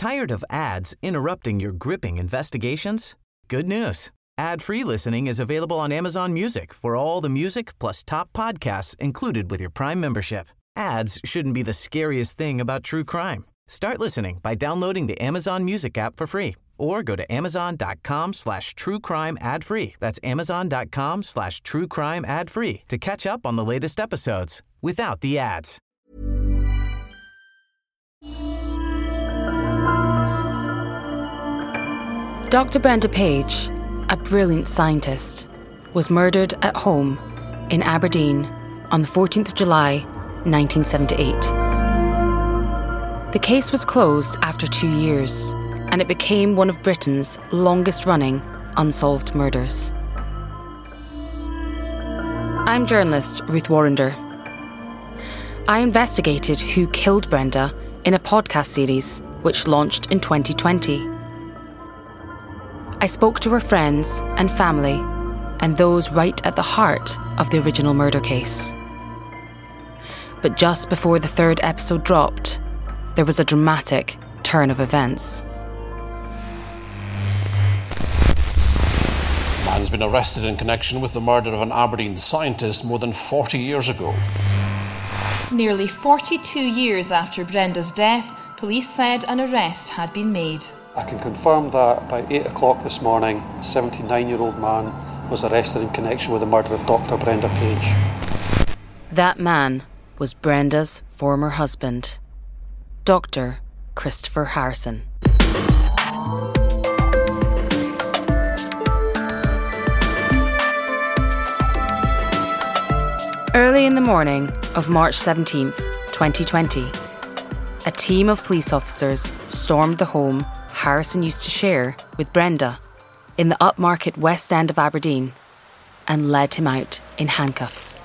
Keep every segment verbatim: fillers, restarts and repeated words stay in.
Tired of ads interrupting your gripping investigations? Good news. Ad-free listening is available on Amazon Music for all the music plus top podcasts included with your Prime membership. Ads shouldn't be the scariest thing about true crime. Start listening by downloading the Amazon Music app for free or go to amazon.com slash true crime ad free. That's amazon.com slash true crime ad free to catch up on the latest episodes without the ads. Doctor Brenda Page, a brilliant scientist, was murdered at home in Aberdeen on the fourteenth of July, nineteen seventy-eight. The case was closed after two years, and it became one of Britain's longest-running unsolved murders. I'm journalist Ruth Warrender. I investigated who killed Brenda in a podcast series which launched in twenty twenty. I spoke to her friends and family and those right at the heart of the original murder case. But just before the third episode dropped, there was a dramatic turn of events. A man has been arrested in connection with the murder of an Aberdeen scientist more than forty years ago. Nearly forty-two years after Brenda's death, police said an arrest had been made. I can confirm that by eight o'clock this morning, a seventy-nine-year-old man was arrested in connection with the murder of Doctor Brenda Page. That man was Brenda's former husband, Doctor Christopher Harrison. Early in the morning of March seventeenth, twenty twenty, a team of police officers stormed the home Harrison used to share with Brenda in the upmarket West End of Aberdeen and led him out in handcuffs.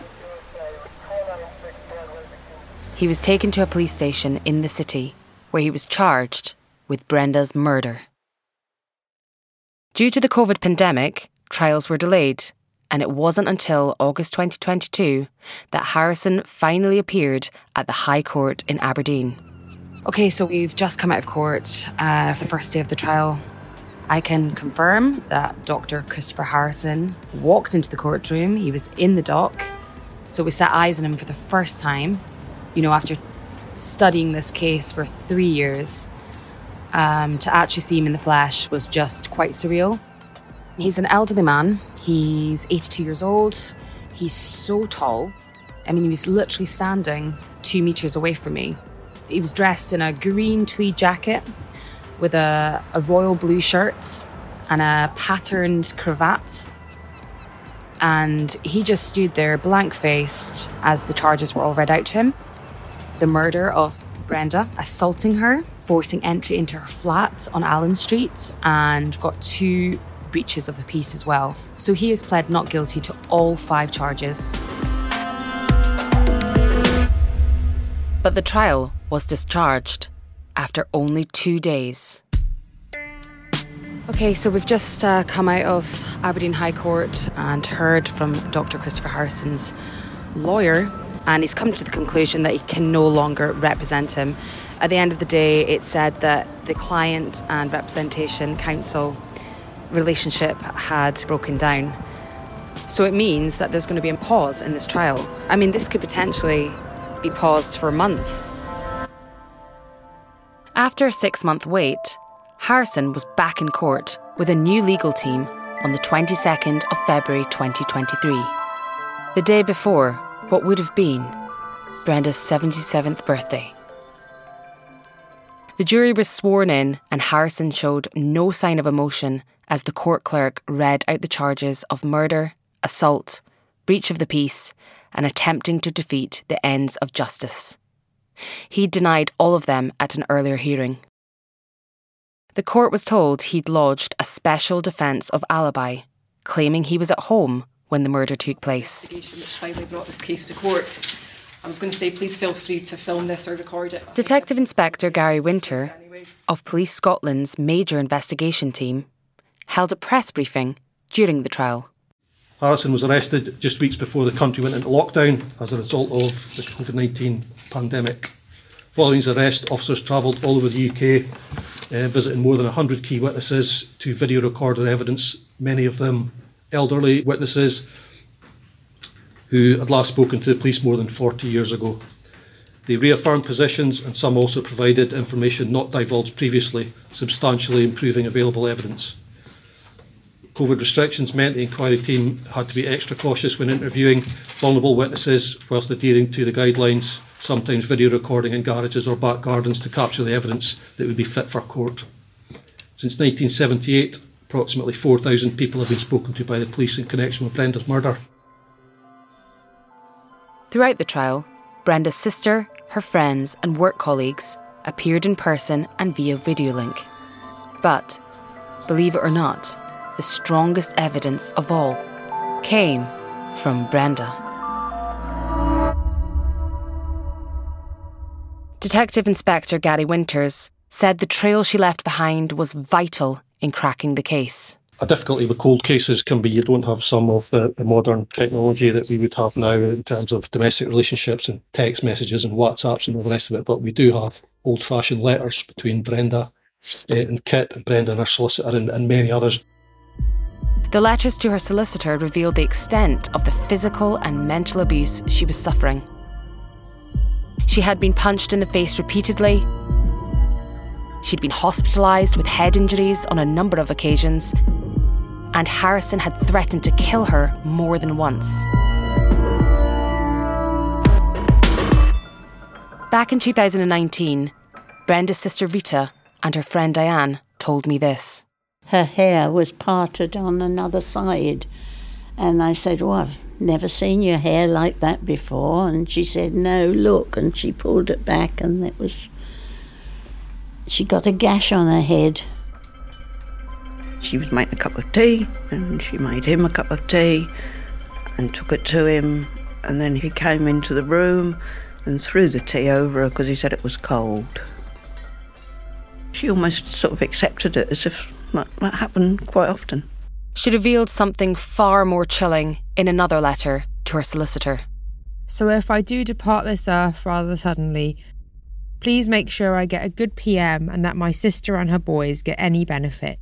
He was taken to a police station in the city where he was charged with Brenda's murder. Due to the COVID pandemic, trials were delayed, and it wasn't until August twenty twenty-two that Harrison finally appeared at the High Court in Aberdeen. Okay, so we've just come out of court uh, for the first day of the trial. I can confirm that Doctor Christopher Harrison walked into the courtroom. He was in the dock. So we set eyes on him for the first time. You know, after studying this case for three years, um, to actually see him in the flesh was just quite surreal. He's an elderly man. He's eighty-two years old. He's so tall. I mean, he was literally standing two metres away from me. He was dressed in a green tweed jacket with a, a royal blue shirt and a patterned cravat. And he just stood there blank-faced as the charges were all read out to him. The murder of Brenda, assaulting her, forcing entry into her flat on Allen Street, and got two breaches of the peace as well. So he has pled not guilty to all five charges. But the trial was discharged after only two days. Okay, so we've just uh, come out of Aberdeen High Court and heard from Doctor Christopher Harrison's lawyer, and he's come to the conclusion that he can no longer represent him. At the end of the day, it said that the client and representation counsel relationship had broken down. So it means that there's going to be a pause in this trial. I mean, this could potentially be paused for months. After a six-month wait, Harrison was back in court with a new legal team on the twenty-second of February twenty twenty-three. The day before what would have been Brenda's seventy-seventh birthday. The jury was sworn in and Harrison showed no sign of emotion as the court clerk read out the charges of murder, assault, breach of the peace, and attempting to defeat the ends of justice. He denied all of them at an earlier hearing. The court was told he'd lodged a special defence of alibi, claiming he was at home when the murder took place. Which finally brought this case to court. I was going to say, please feel free to film this or record it. Detective Inspector Gary Winter, of Police Scotland's major investigation team, held a press briefing during the trial. Harrison was arrested just weeks before the country went into lockdown as a result of the COVID nineteen pandemic. Following his arrest, officers travelled all over the U K, uh, visiting more than one hundred key witnesses to video recorded evidence, many of them elderly witnesses who had last spoken to the police more than forty years ago. They reaffirmed positions, and some also provided information not divulged previously, substantially improving available evidence. COVID restrictions meant the inquiry team had to be extra cautious when interviewing vulnerable witnesses whilst adhering to the guidelines, sometimes video recording in garages or back gardens to capture the evidence that would be fit for court. Since nineteen seventy-eight, approximately four thousand people have been spoken to by the police in connection with Brenda's murder. Throughout the trial, Brenda's sister, her friends and work colleagues appeared in person and via video link. But, believe it or not, the strongest evidence of all came from Brenda. Detective Inspector Gary Winters said the trail she left behind was vital in cracking the case. A difficulty with cold cases can be you don't have some of the, the modern technology that we would have now in terms of domestic relationships and text messages and WhatsApps and all the rest of it, but we do have old-fashioned letters between Brenda uh, and Kit, and Brenda and her solicitor, and, and many others. The letters to her solicitor revealed the extent of the physical and mental abuse she was suffering. She had been punched in the face repeatedly. She'd been hospitalised with head injuries on a number of occasions, and Harrison had threatened to kill her more than once. Back in two thousand nineteen, Brenda's sister Rita and her friend Diane told me this. Her hair was parted on another side. And I said, well, I've never seen your hair like that before. And she said, no, look. And she pulled it back and it was... She got a gash on her head. She was making a cup of tea and she made him a cup of tea and took it to him. And then he came into the room and threw the tea over her because he said it was cold. She almost sort of accepted it as if that, that happened quite often. She revealed something far more chilling in another letter to her solicitor. So if I do depart this earth rather suddenly, please make sure I get a good P M and that my sister and her boys get any benefit.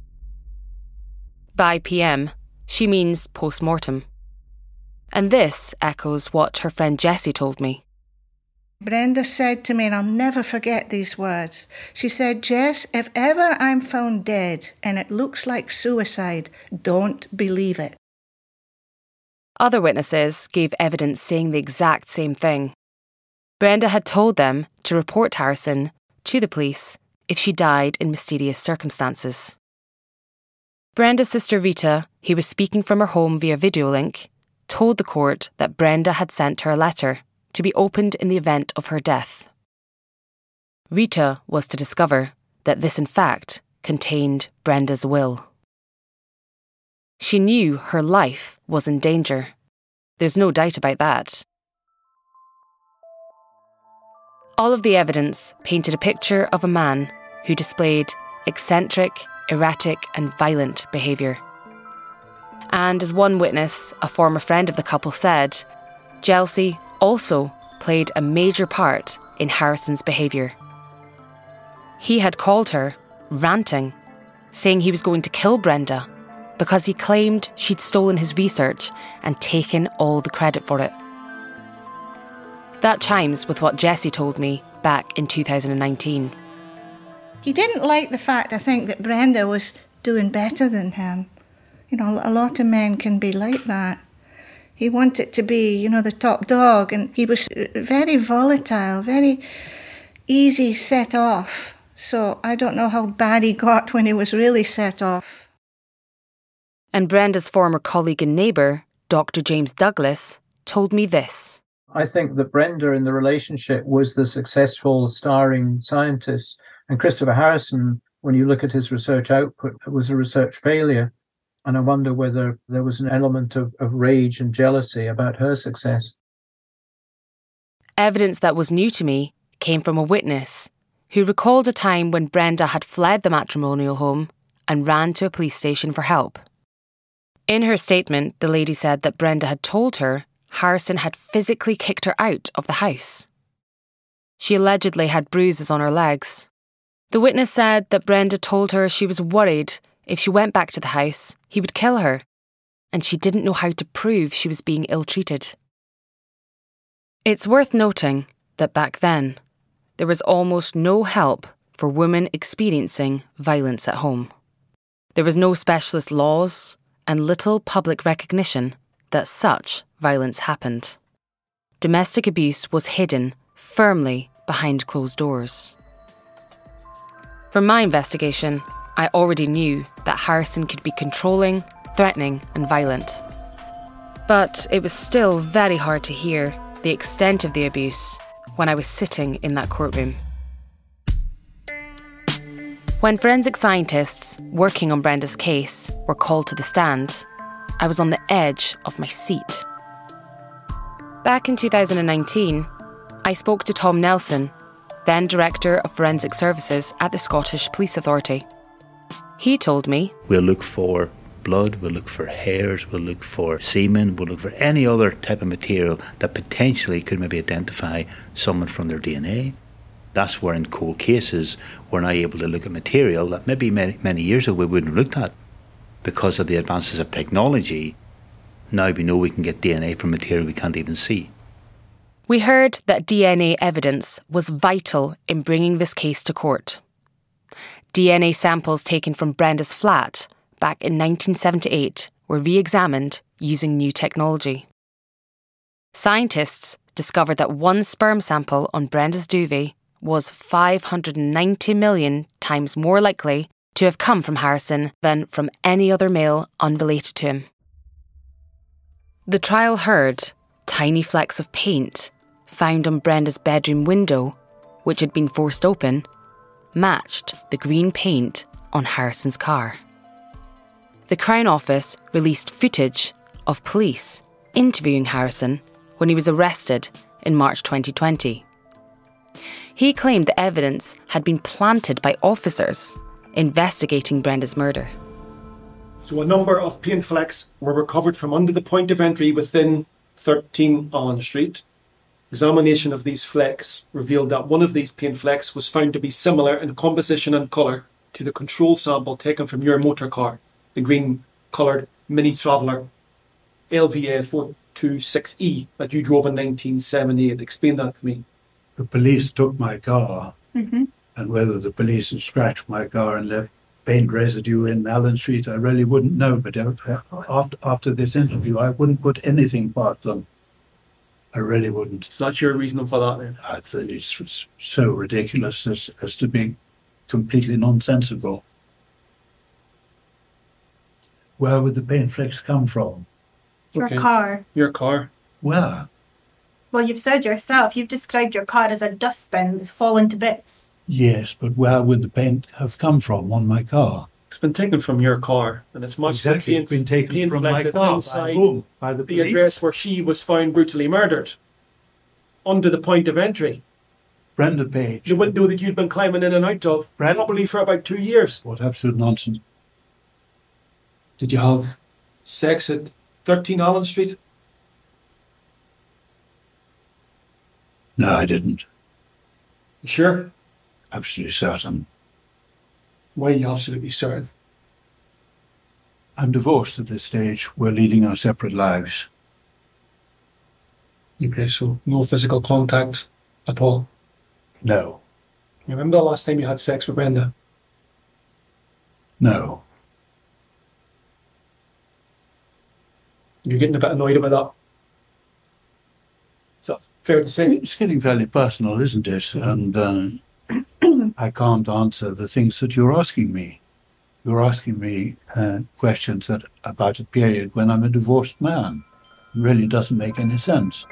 By P M, she means post-mortem. And this echoes what her friend Jessie told me. Brenda said to me, and I'll never forget these words, she said, Jess, if ever I'm found dead and it looks like suicide, don't believe it. Other witnesses gave evidence saying the exact same thing. Brenda had told them to report Harrison to the police if she died in mysterious circumstances. Brenda's sister Rita, who was speaking from her home via video link, told the court that Brenda had sent her a letter to be opened in the event of her death. Rita was to discover that this in fact contained Brenda's will. She knew her life was in danger. There's no doubt about that. All of the evidence painted a picture of a man who displayed eccentric, erratic and violent behaviour. And as one witness, a former friend of the couple, said, jealousy also played a major part in Harrison's behaviour. He had called her ranting, saying he was going to kill Brenda because he claimed she'd stolen his research and taken all the credit for it. That chimes with what Jessie told me back in two thousand nineteen. He didn't like the fact, I think, that Brenda was doing better than him. You know, a lot of men can be like that. He wanted to be, you know, the top dog, and he was very volatile, very easy set off. So I don't know how bad he got when he was really set off. And Brenda's former colleague and neighbour, Doctor James Douglas, told me this. I think that Brenda in the relationship was the successful starring scientist, and Christopher Harrison, when you look at his research output, was a research failure. And I wonder whether there was an element of, of rage and jealousy about her success. Evidence that was new to me came from a witness who recalled a time when Brenda had fled the matrimonial home and ran to a police station for help. In her statement, the lady said that Brenda had told her Harrison had physically kicked her out of the house. She allegedly had bruises on her legs. The witness said that Brenda told her she was worried if she went back to the house, he would kill her, and she didn't know how to prove she was being ill-treated. It's worth noting that back then, there was almost no help for women experiencing violence at home. There was no specialist laws and little public recognition that such violence happened. Domestic abuse was hidden firmly behind closed doors. From my investigation, I already knew that Harrison could be controlling, threatening and violent. But it was still very hard to hear the extent of the abuse when I was sitting in that courtroom. When forensic scientists working on Brenda's case were called to the stand, I was on the edge of my seat. Back in two thousand nineteen, I spoke to Tom Nelson, then Director of Forensic Services at the Scottish Police Authority. He told me, "We'll look for blood, we'll look for hairs, we'll look for semen, we'll look for any other type of material that potentially could maybe identify someone from their D N A. That's where in cold cases we're now able to look at material that maybe many, many years ago we wouldn't have looked at. Because of the advances of technology, now we know we can get D N A from material we can't even see." We heard that D N A evidence was vital in bringing this case to court. D N A samples taken from Brenda's flat back in nineteen seventy-eight were re-examined using new technology. Scientists discovered that one sperm sample on Brenda's duvet was five hundred ninety million times more likely to have come from Harrison than from any other male unrelated to him. The trial heard tiny flecks of paint found on Brenda's bedroom window, which had been forced open, matched the green paint on Harrison's car. The Crown Office released footage of police interviewing Harrison when he was arrested in March twenty twenty. He claimed the evidence had been planted by officers investigating Brenda's murder. So a number of paint flecks were recovered from under the point of entry within thirteen Allen Street. Examination of these flecks revealed that one of these paint flecks was found to be similar in composition and colour to the control sample taken from your motor car, the green-coloured Mini Traveller L V A four two six E that you drove in nineteen seventy-eight. Explain that to me. The police took my car, Mm-hmm. and whether the police had scratched my car and left paint residue in Allen Street, I really wouldn't know. But after, after this interview, I wouldn't put anything past them. I really wouldn't. So that's your reason for that, then? I think it's so ridiculous as, as to be completely nonsensical. Where would the paint flecks come from? Your okay. car. Your car. Where? Well, you've said yourself, you've described your car as a dustbin that's fallen to bits. Yes, but where would the paint have come from on my car? It's been taken from your car, and it's much exactly. Paint, it's been taken paint from my car inside by, whom? by the, the address where she was found brutally murdered, under the point of entry. Brenda Page. The window that you'd been climbing in and out of, Brenda? probably for about two years. What absolute nonsense. Did you have sex at thirteen Allen Street? No, I didn't. You sure? Absolutely certain. Why are you absolutely certain? I'm divorced at this stage. We're leading our separate lives. Okay, so no physical contact at all? No. You remember the last time you had sex with Brenda? No. You're getting a bit annoyed about that. Is that fair to say? It's getting fairly personal, isn't it? And uh, I can't answer the things that you're asking me. You're asking me uh, questions that about a period when I'm a divorced man. It really doesn't make any sense.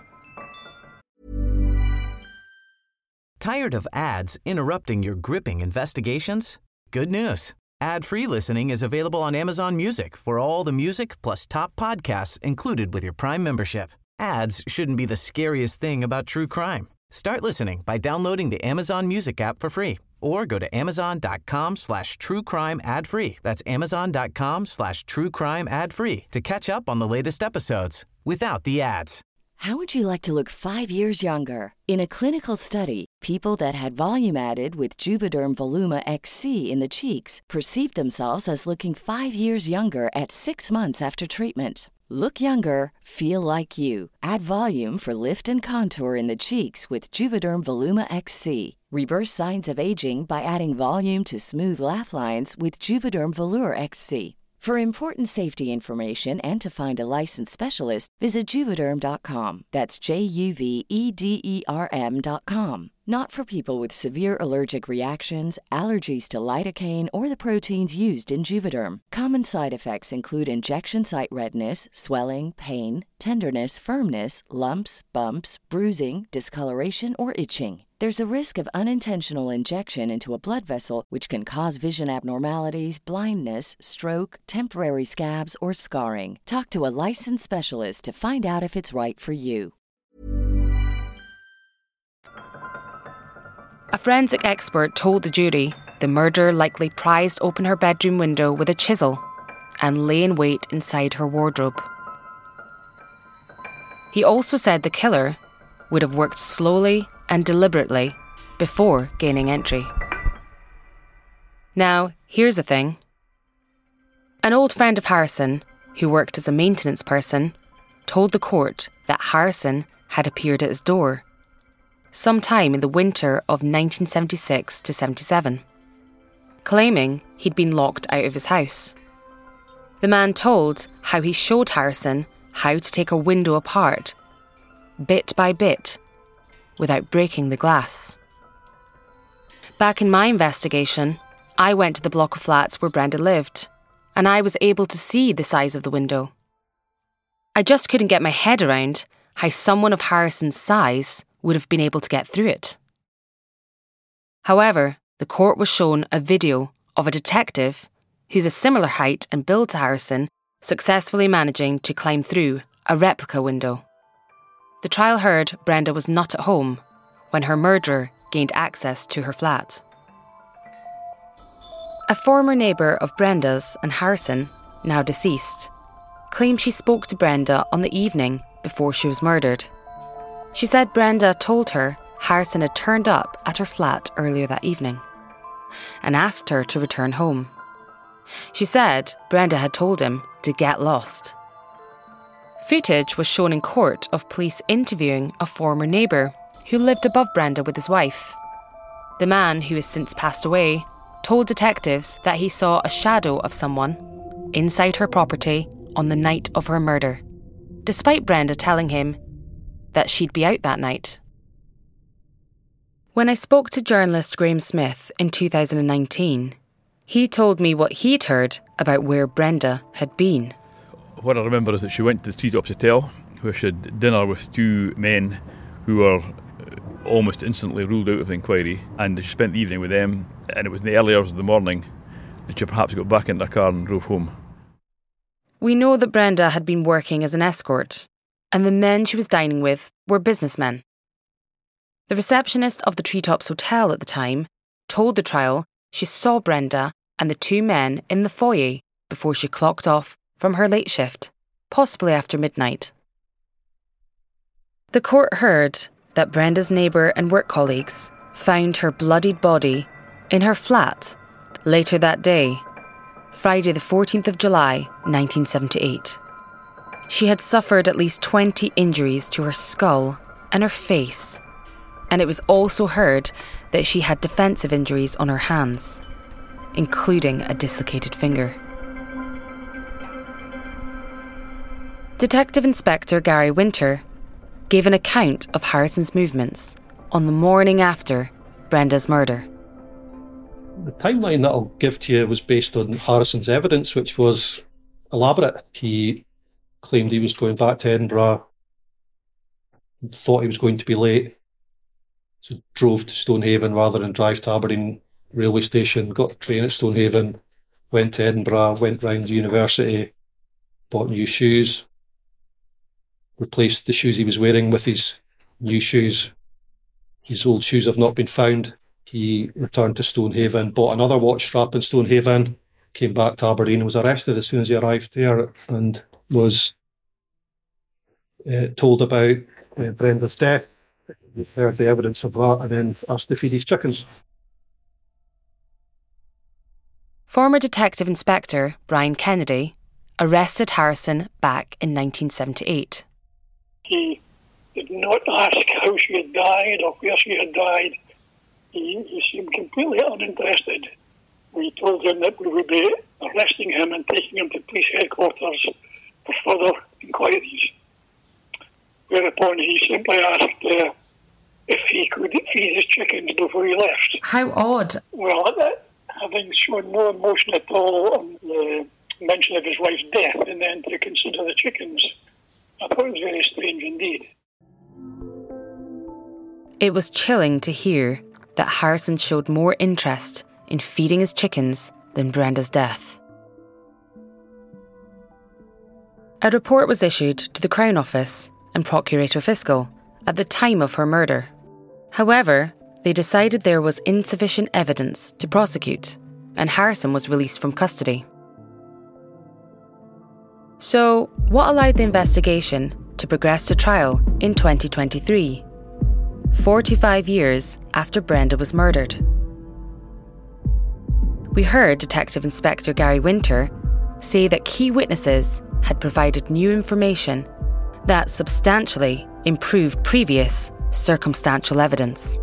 Tired of ads interrupting your gripping investigations? Good news. Ad-free listening is available on Amazon Music for all the music plus top podcasts included with your Prime membership. Ads shouldn't be the scariest thing about true crime. Start listening by downloading the Amazon Music app for free or go to amazon.com slash true crime ad free. That's amazon.com slash true crime ad free to catch up on the latest episodes without the ads. How would you like to look five years younger? In a clinical study, people that had volume added with Juvederm Voluma X C in the cheeks perceived themselves as looking five years younger at six months after treatment. Look younger, feel like you. Add volume for lift and contour in the cheeks with Juvederm Voluma X C. Reverse signs of aging by adding volume to smooth laugh lines with Juvederm Volure X C. For important safety information and to find a licensed specialist, visit Juvederm dot com. That's J U V E D E R M dot com. Not for people with severe allergic reactions, allergies to lidocaine, or the proteins used in Juvederm. Common side effects include injection site redness, swelling, pain, tenderness, firmness, lumps, bumps, bruising, discoloration, or itching. There's a risk of unintentional injection into a blood vessel, which can cause vision abnormalities, blindness, stroke, temporary scabs, or scarring. Talk to a licensed specialist to find out if it's right for you. A forensic expert told the jury the murderer likely prized open her bedroom window with a chisel and lay in wait inside her wardrobe. He also said the killer would have worked slowly and deliberately before gaining entry. Now, here's the thing. An old friend of Harrison, who worked as a maintenance person, told the court that Harrison had appeared at his door sometime in the winter of nineteen seventy-six to seventy-seven, claiming he'd been locked out of his house. The man told how he showed Harrison how to take a window apart, bit by bit, without breaking the glass. Back in my investigation, I went to the block of flats where Brenda lived, and I was able to see the size of the window. I just couldn't get my head around how someone of Harrison's size would have been able to get through it. However, the court was shown a video of a detective who's a similar height and build to Harrison successfully managing to climb through a replica window. The trial heard Brenda was not at home when her murderer gained access to her flat. A former neighbour of Brenda's and Harrison, now deceased, claimed she spoke to Brenda on the evening before she was murdered. She said Brenda told her Harrison had turned up at her flat earlier that evening and asked her to return home. She said Brenda had told him to get lost. Footage was shown in court of police interviewing a former neighbour who lived above Brenda with his wife. The man, who has since passed away, told detectives that he saw a shadow of someone inside her property on the night of her murder, despite Brenda telling him that she'd be out that night. When I spoke to journalist Graham Smith in two thousand nineteen, he told me what he'd heard about where Brenda had been. What I remember is that she went to the Treetops Hotel, where she had dinner with two men who were almost instantly ruled out of the inquiry, and she spent the evening with them, and it was in the early hours of the morning that she perhaps got back into her car and drove home. We know that Brenda had been working as an escort, and the men she was dining with were businessmen. The receptionist of the Treetops Hotel at the time told the trial she saw Brenda and the two men in the foyer before she clocked off from her late shift, possibly after midnight. The court heard that Brenda's neighbour and work colleagues found her bloodied body in her flat later that day, Friday the fourteenth of July, nineteen seventy-eight. She had suffered at least twenty injuries to her skull and her face, and it was also heard that she had defensive injuries on her hands, including a dislocated finger. Detective Inspector Gary Winter gave an account of Harrison's movements on the morning after Brenda's murder. The timeline that I'll give to you was based on Harrison's evidence, which was elaborate. He claimed he was going back to Edinburgh, thought he was going to be late, so drove to Stonehaven rather than drive to Aberdeen railway station, got a train at Stonehaven, went to Edinburgh, went round the university, bought new shoes, replaced the shoes he was wearing with his new shoes. His old shoes have not been found. He returned to Stonehaven, bought another watch strap in Stonehaven, came back to Aberdeen and was arrested as soon as he arrived there, and was uh, told about uh, Brenda's death, heard the evidence of that, and then asked to feed his chickens. Former Detective Inspector Brian Kennedy arrested Harrison back in nineteen seventy-eight. He did not ask how she had died or where she had died. He, he seemed completely uninterested. We told him that we would be arresting him and taking him to police headquarters for further inquiries. Whereupon he simply asked uh, if he could feed his chickens before he left. How odd. Well, that, having shown no emotion at all on the mention of his wife's death, and then to consider the chickens, I thought it was very strange indeed. It was chilling to hear that Harrison showed more interest in feeding his chickens than Brenda's death. A report was issued to the Crown Office and Procurator Fiscal at the time of her murder. However, they decided there was insufficient evidence to prosecute, and Harrison was released from custody. So, what allowed the investigation to progress to trial in twenty twenty-three, forty-five years after Brenda was murdered? We heard Detective Inspector Gary Winter say that key witnesses had provided new information that substantially improved previous circumstantial evidence.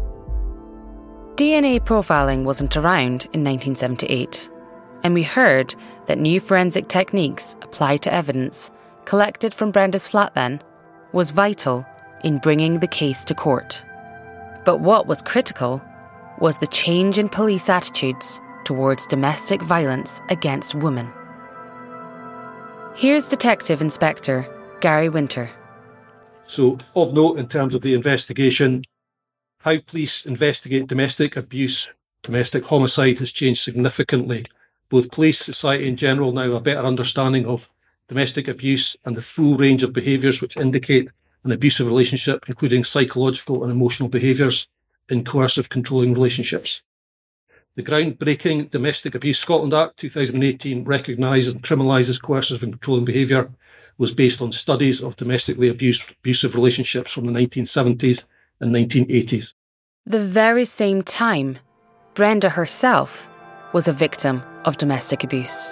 D N A profiling wasn't around in nineteen seventy-eight, and we heard that new forensic techniques applied to evidence collected from Brenda's flat then was vital in bringing the case to court. But what was critical was the change in police attitudes towards domestic violence against women. Here's Detective Inspector Gary Winter. So, of note in terms of the investigation, how police investigate domestic abuse, domestic homicide has changed significantly. Both police, society in general now have a better understanding of domestic abuse and the full range of behaviours which indicate an abusive relationship, including psychological and emotional behaviours in coercive controlling relationships. The groundbreaking Domestic Abuse Scotland Act two thousand eighteen recognises and criminalises coercive and controlling behaviour was based on studies of domestically abused, abusive relationships from the nineteen seventies and nineteen eighties. The very same time, Brenda herself was a victim of domestic abuse.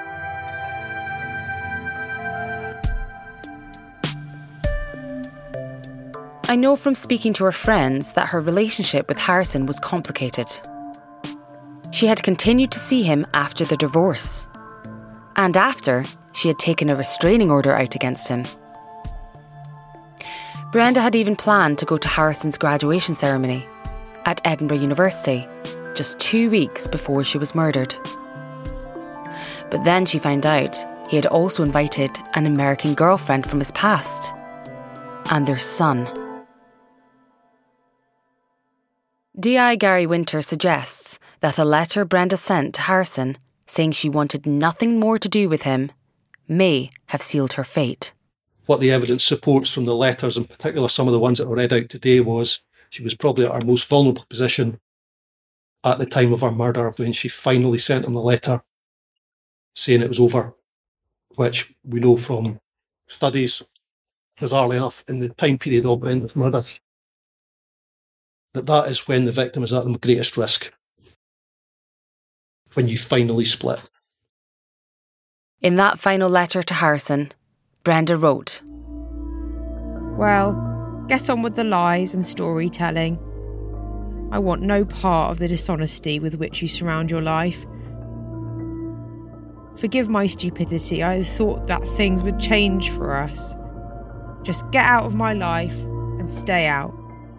I know from speaking to her friends that her relationship with Harrison was complicated. She had continued to see him after the divorce, and after she had taken a restraining order out against him. Brenda had even planned to go to Harrison's graduation ceremony at Edinburgh University just two weeks before she was murdered. But then she found out he had also invited an American girlfriend from his past and their son. D I Gary Winter suggests that a letter Brenda sent to Harrison saying she wanted nothing more to do with him may have sealed her fate. What the evidence supports from the letters, in particular some of the ones that were read out today, was she was probably at her most vulnerable position at the time of her murder when she finally sent him the letter saying it was over, which we know from studies, bizarrely enough, in the time period of Brenda's murder, that that is when the victim is at the greatest risk, when you finally split. In that final letter to Harrison, Brenda wrote, "Well, get on with the lies and storytelling. I want no part of the dishonesty with which you surround your life. Forgive my stupidity. I thought that things would change for us. Just get out of my life and stay out."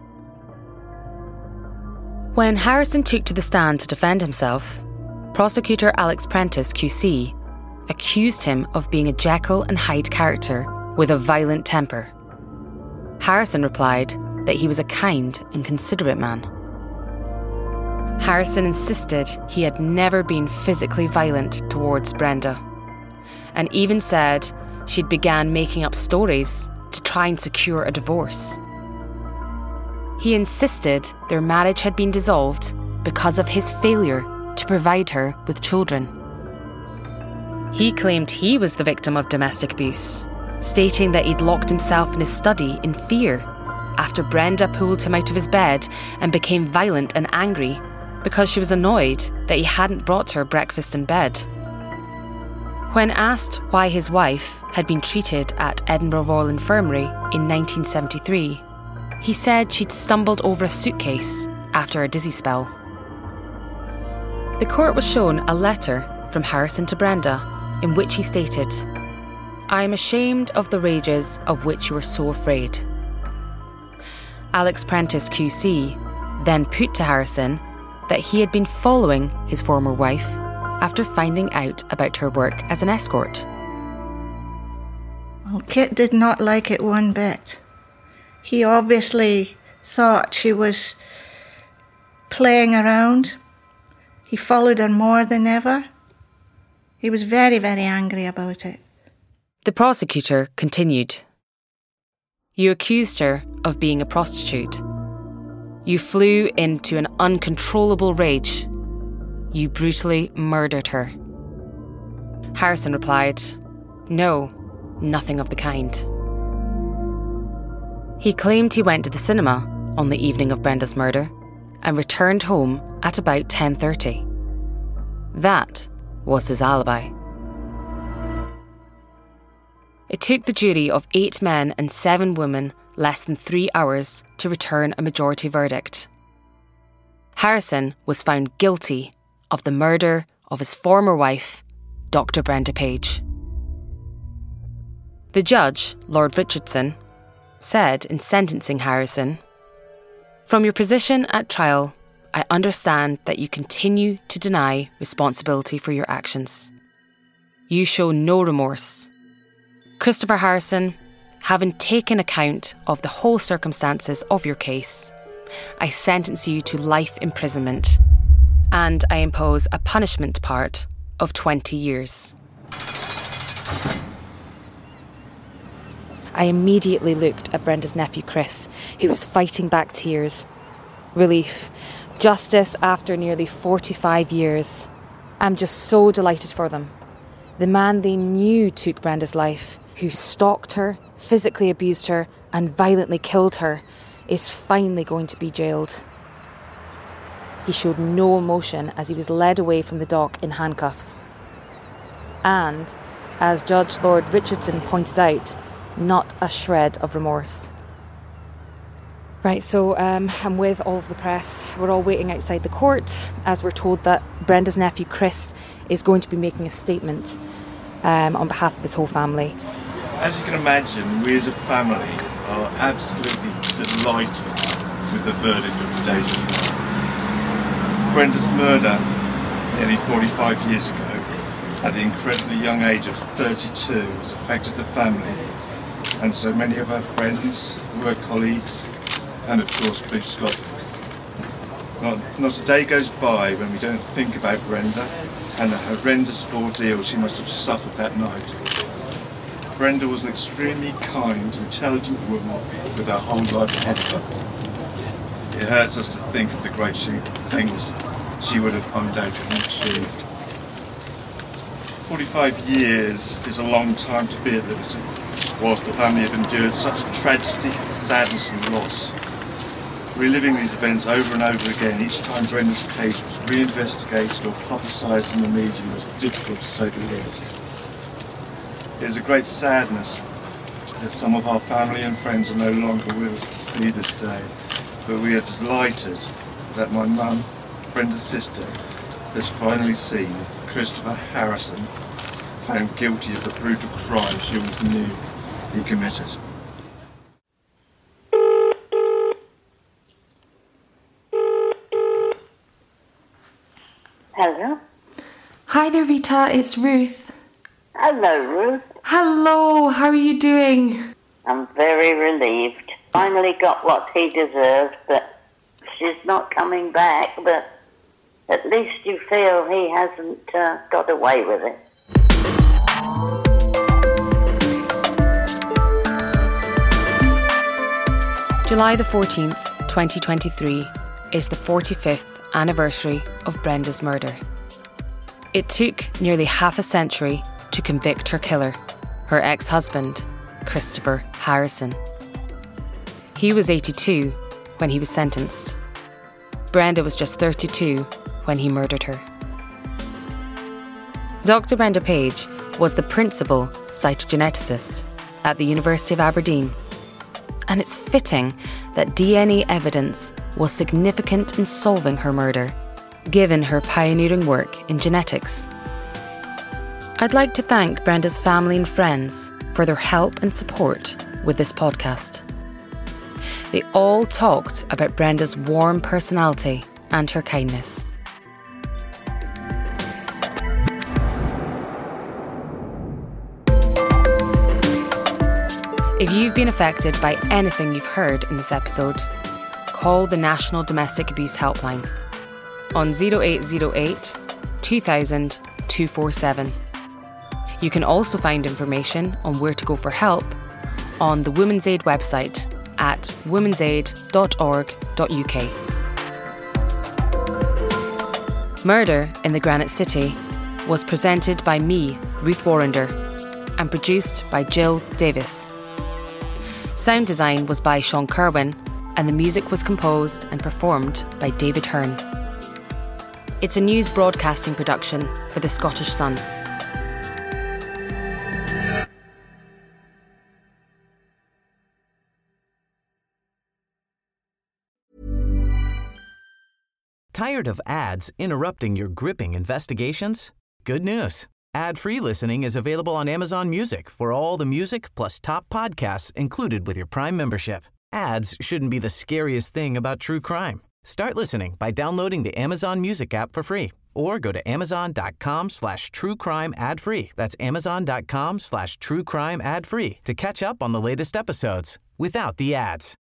When Harrison took to the stand to defend himself, prosecutor Alex Prentice Q C accused him of being a Jekyll and Hyde character with a violent temper. Harrison replied that he was a kind and considerate man. Harrison insisted he had never been physically violent towards Brenda, and even said she'd began making up stories to try and secure a divorce. He insisted their marriage had been dissolved because of his failure to provide her with children. He claimed he was the victim of domestic abuse stating that he'd locked himself in his study in fear after Brenda pulled him out of his bed and became violent and angry because she was annoyed that he hadn't brought her breakfast in bed. When asked why his wife had been treated at Edinburgh Royal Infirmary in nineteen seventy-three, he said she'd stumbled over a suitcase after a dizzy spell. The court was shown a letter from Harrison to Brenda in which he stated, "I am ashamed of the rages of which you were so afraid." Alex Prentice Q C then put to Harrison that he had been following his former wife after finding out about her work as an escort. Well, Kit did not like it one bit. He obviously thought she was playing around. He followed her more than ever. He was very, very angry about it. The prosecutor continued. You accused her of being a prostitute. You flew into an uncontrollable rage. You brutally murdered her. Harrison replied, "No, nothing of the kind." He claimed he went to the cinema on the evening of Brenda's murder and returned home at about ten thirty. That was his alibi. It took the jury of eight men and seven women less than three hours to return a majority verdict. Harrison was found guilty of the murder of his former wife, Doctor Brenda Page. The judge, Lord Richardson, said in sentencing Harrison, "From your position at trial, I understand that you continue to deny responsibility for your actions. You show no remorse. Christopher Harrison, having taken account of the whole circumstances of your case, I sentence you to life imprisonment and I impose a punishment part of twenty years. I immediately looked at Brenda's nephew Chris, who was fighting back tears. Relief. Justice after nearly forty-five years. I'm just so delighted for them. The man they knew took Brenda's life, who stalked her, physically abused her, and violently killed her, is finally going to be jailed. He showed no emotion as he was led away from the dock in handcuffs. And, as Judge Lord Richardson pointed out, not a shred of remorse. Right, so um, I'm with all of the press. We're all waiting outside the court as we're told that Brenda's nephew Chris is going to be making a statement um, on behalf of his whole family. As you can imagine, we as a family are absolutely delighted with the verdict of today's trial. Brenda's murder nearly forty-five years ago, at the incredibly young age of thirty-two, has affected the family and so many of our friends, work colleagues, and of course Police Scotland. Not, not a day goes by when we don't think about Brenda and the horrendous ordeal she must have suffered that night. Brenda was an extremely kind, intelligent woman with her whole life ahead of her. It hurts us to think of the great things she would have undoubtedly achieved. forty-five years is a long time to be at liberty, whilst the family have endured such tragedy, sadness and loss. Reliving these events over and over again, each time Brenda's case was re-investigated or publicised in the media was difficult to say the least. It is a great sadness that some of our family and friends are no longer with us to see this day, but we are delighted that my mum, Brenda's sister, has finally seen Christopher Harrison found guilty of the brutal crime she always knew he committed. Hello? Hi there, Vita, it's Ruth. Hello, Ruth. Hello, how are you doing? I'm very relieved. Finally got what he deserved, but she's not coming back, but at least you feel he hasn't uh, got away with it. July the fourteenth, twenty twenty-three is the forty-fifth anniversary of Brenda's murder. It took nearly half a century to convict her killer, her ex-husband, Christopher Harrison. He was eighty-two when he was sentenced. Brenda was just thirty-two when he murdered her. Doctor Brenda Page was the principal cytogeneticist at the University of Aberdeen. And it's fitting that D N A evidence was significant in solving her murder, given her pioneering work in genetics. I'd like to thank Brenda's family and friends for their help and support with this podcast. They all talked about Brenda's warm personality and her kindness. If you've been affected by anything you've heard in this episode, call the National Domestic Abuse Helpline on oh eight oh eight, two thousand, two four seven. You can also find information on where to go for help on the Women's Aid website at womens aid dot org dot U K. Murder in the Granite City was presented by me, Ruth Warrender, and produced by Jill Davis. Sound design was by Sean Kerwin, and the music was composed and performed by David Hearn. It's a news broadcasting production for the Scottish Sun. Tired of ads interrupting your gripping investigations? Good news. Ad-free listening is available on Amazon Music for all the music plus top podcasts included with your Prime membership. Ads shouldn't be the scariest thing about true crime. Start listening by downloading the Amazon Music app for free or go to amazon.com slash true crime ad free. That's amazon.com slash true crime ad free to catch up on the latest episodes without the ads.